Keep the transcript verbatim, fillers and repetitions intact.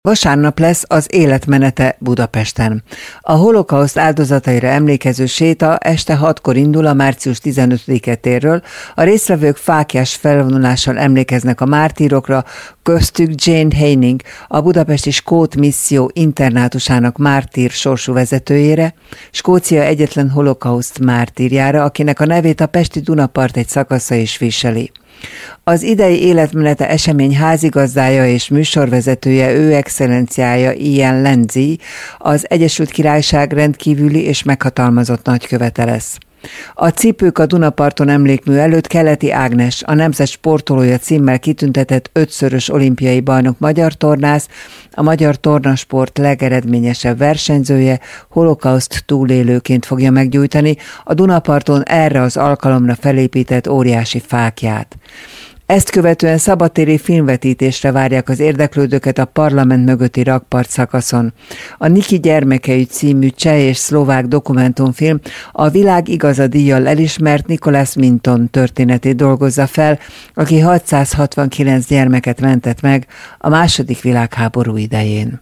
Vasárnap lesz az életmenete Budapesten. A holokauszt áldozataira emlékező séta este hatkor indul a március tizenötödike térről. A résztvevők fáklyás felvonulással emlékeznek a mártírokra, köztük Jane Haining, a budapesti Skót Misszió internátusának mártír sorsú vezetőjére, Skócia egyetlen holokauszt mártírjára, akinek a nevét a pesti Dunapart egy szakasza is viseli. Az idei életmenete esemény házigazdája és műsorvezetője ő excellenciája Ian Lindsay, az Egyesült Királyság rendkívüli és meghatalmazott nagykövete lesz. A Cipők a Dunaparton emlékmű előtt Keleti Ágnes, a nemzet sportolója címmel kitüntetett ötszörös olimpiai bajnok magyar tornász, a magyar tornasport legeredményesebb versenyzője holokauszt túlélőként fogja meggyújtani a Dunaparton erre az alkalomra felépített óriási fáklyát. Ezt követően szabadtéri filmvetítésre várják az érdeklődőket a parlament mögötti rakpart szakaszon. A Niki gyermekeügy című cseh és szlovák dokumentumfilm a világ igaza díjjal elismert Nicholas Minton történetét dolgozza fel, aki hatszázhatvankilenc gyermeket mentett meg a második világháború idején.